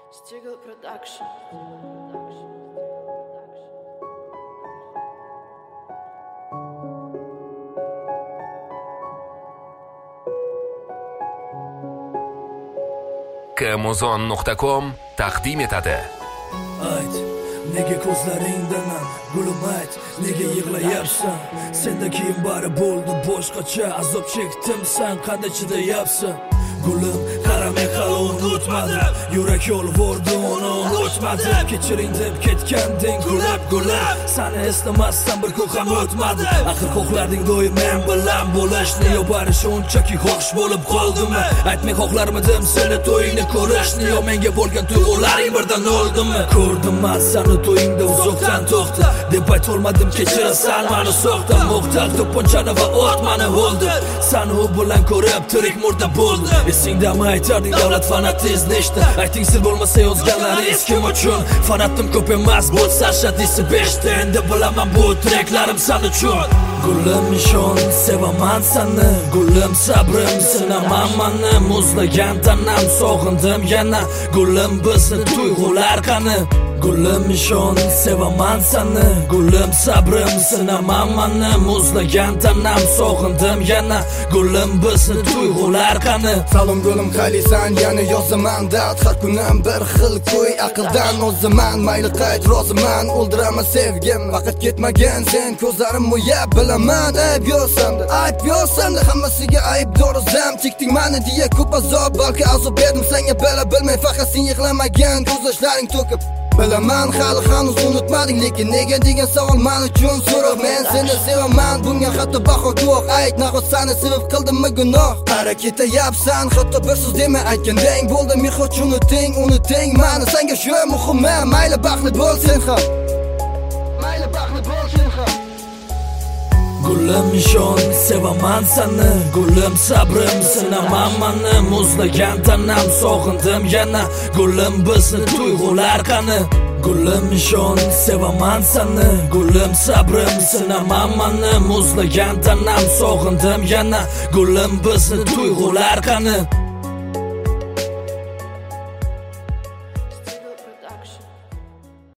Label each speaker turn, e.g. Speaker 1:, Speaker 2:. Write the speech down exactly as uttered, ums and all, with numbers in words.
Speaker 1: Stigl Production.
Speaker 2: Kamozon nuqta com taqdim etadi.
Speaker 3: Ayt, nega ko'zlaringdan gulim ayt, nega yig'layapsan? Senda keyin bari bo'ldi boshqacha, azob chekdim, sen qanday chidayapsan? Gulim, qaramay hali unutmadim, yurak yo'lvordi uni unutmadim. Kechiring deb ketganding gulab gulab, seni eslamasdan bir kun ham o'tmadi. Axir xohlarding doim men bilan bo'lishni, yo bari shunchaki xohish bo'lib qoldimi? Aytmay xohlarmidim seni to'yingni ko'rishni, yo menga bo'lgan tuyg'ularing birdan o'ldimi? Ko'rdim men seni to'yingda uzoqdan to'xta deb aytolmadim, kechirasan meni so'xta. Muxtar to'pponchani va o't meni o'ldi, seni u bilan ko'rib tirik murda bo'ldi. Esingdami aytarding davlat fanatizm nechta? Ayting sir bo'lmasa yozganlaringiz kim uchun? Fanatim ko'p emas, bo'lsa shadisi beshta. Endi bilaman bu treklarim sen uchun. Gulim ishon, sevaman seni, gulim sabrim sinaman mani. Muzlagan tanam sog'indim yana, gulim bizni tuyg'ular qani? Gulim ishon, sevaman seni, gulim sabrim sinaman mani. Muzlagan tanam sog'indim yana, gulim bizni tuyg'ular qani?
Speaker 4: Salom gulim qaylisan, yana yozaman dard. Har kunim bir xil qo'y, aqldan o'ziman. Mayli qayt roziman, o'ldiraman sevgim. Vaqt ketmagan sen ko'zlarim mo'yab bilaman. Ayb yo'samda, ayb yo'samda hammasiga aybdor o'zim. Chekding meni deya ko'p azob, balki azob berdim senga bila bilmay. Faqat sen yig'lamagan ko'z yoshlaring to'kib. Bilaman hali hanuz unutmading, lekin nega degan savol men uchun so'roq. Men seni sevaman, bunga hatto baho yo'q. Ayt, nahot seni sevib qildimmi gunoh? Qara ketayapsan, hatto bir so'z demay aytganding bo'ldi. Mehot unuting, unuting meni, senga shu muhim. Mayli baxtli bo'l sen ham, mayli baxtli bo'l sen ham.
Speaker 3: Gulim ishon, sevaman seni, gulim sabrim sinaman mani. Muzlagan tanam sog'indim yana, gulim bizni tuyg'ular qani? Gulim ishon, sevaman seni, gulim sabrim sinaman mani. Muzlagan tanam sog'indim yana, gulim bizni tuyg'ular qani?